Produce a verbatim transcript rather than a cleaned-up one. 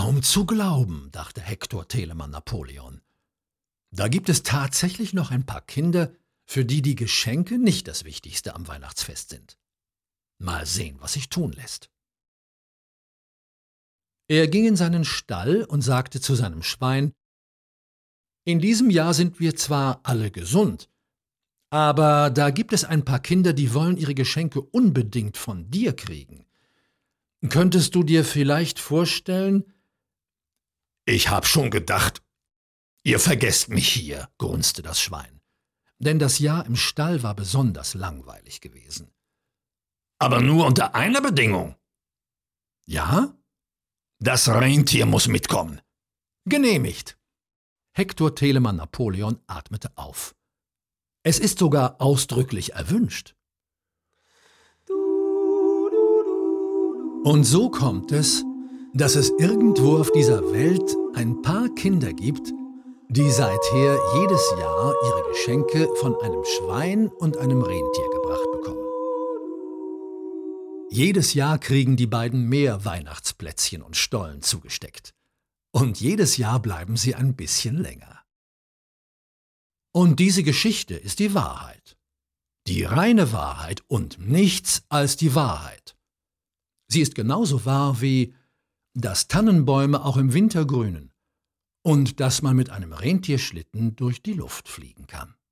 Kaum zu glauben, dachte Hektor Telemann Napoleon. Da gibt es tatsächlich noch ein paar Kinder, für die die Geschenke nicht das Wichtigste am Weihnachtsfest sind. Mal sehen, was sich tun lässt. Er ging in seinen Stall und sagte zu seinem Schwein: In diesem Jahr sind wir zwar alle gesund, aber da gibt es ein paar Kinder, die wollen ihre Geschenke unbedingt von dir kriegen. Könntest du dir vielleicht vorstellen? »Ich hab schon gedacht, ihr vergesst mich hier«, grunzte das Schwein, denn das Jahr im Stall war besonders langweilig gewesen. »Aber nur unter einer Bedingung.« »Ja?« »Das Rentier muss mitkommen.« »Genehmigt.« Hektor Telemann Napoleon atmete auf. »Es ist sogar ausdrücklich erwünscht.« Und so kommt es, dass es irgendwo auf dieser Welt ein paar Kinder gibt, die seither jedes Jahr ihre Geschenke von einem Schwein und einem Rentier gebracht bekommen. Jedes Jahr kriegen die beiden mehr Weihnachtsplätzchen und Stollen zugesteckt. Und jedes Jahr bleiben sie ein bisschen länger. Und diese Geschichte ist die Wahrheit. Die reine Wahrheit und nichts als die Wahrheit. Sie ist genauso wahr wie, dass Tannenbäume auch im Winter grünen und dass man mit einem Rentierschlitten durch die Luft fliegen kann.